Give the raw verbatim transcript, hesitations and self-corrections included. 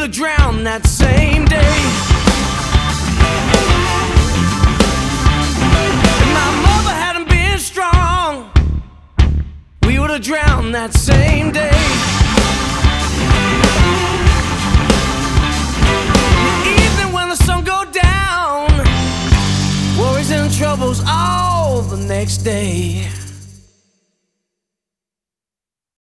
have drowned that same day. If my mother hadn't been strong, we would have drowned that same day. Even when the sun go down, worries and troubles all the next day.